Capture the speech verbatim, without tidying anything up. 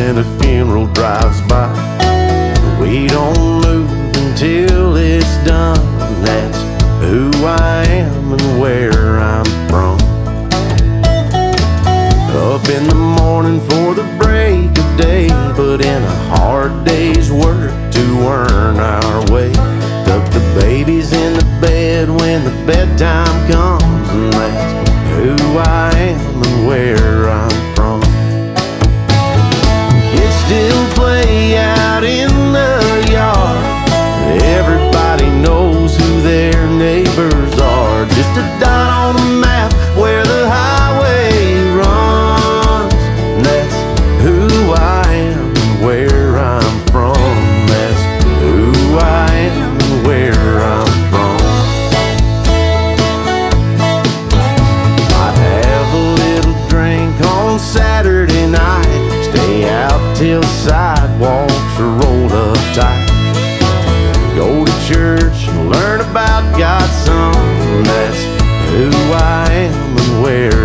when a funeral drives by. We don't move until it's done. That's who I am and where I'm from. Up in the morning for the break of day, put in a hard day's work to earn our way. Tuck the babies in the bed when the bedtime comes, and that's who I am and where I'm from. Kids still play out in the yard. Everybody knows who their neighbors are. Just a dot on a map where the highway runs. That's who I am and where I'm from. That's who I am and where I'm from. I'd have a little drink on Saturday night, stay out till sidewalks are rolled up tight. Go to church and learn about God's Son. That's who I am and where